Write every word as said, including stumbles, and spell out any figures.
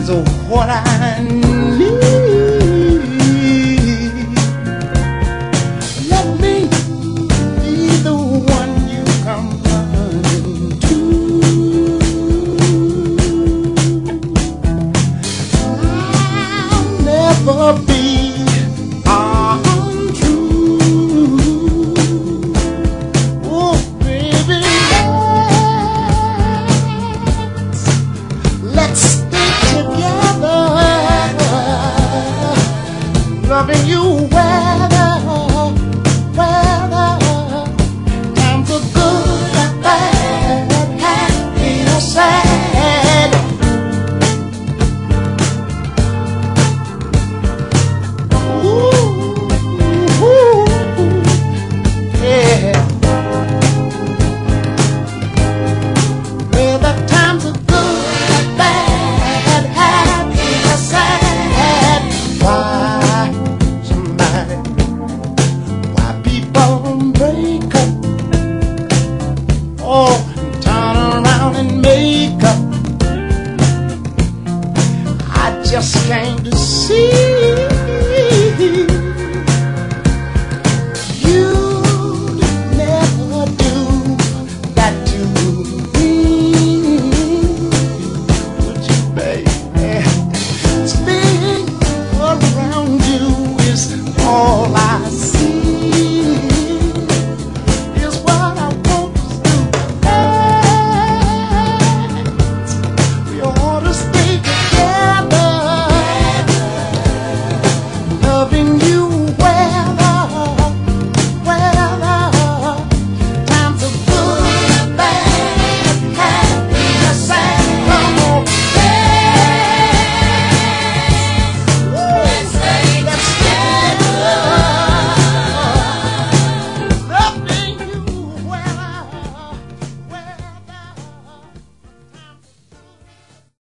is what I need. Let me be the one you come running to. I'll never be untrue. Oh, baby, let's stay together, loving you weather, weather. Times are good and bad, happy or sad. Ooh, ooh, yeah. Whether times are good or bad, happy or sad. Why somebody, why people break up, oh, and turn around and make up? I just came to see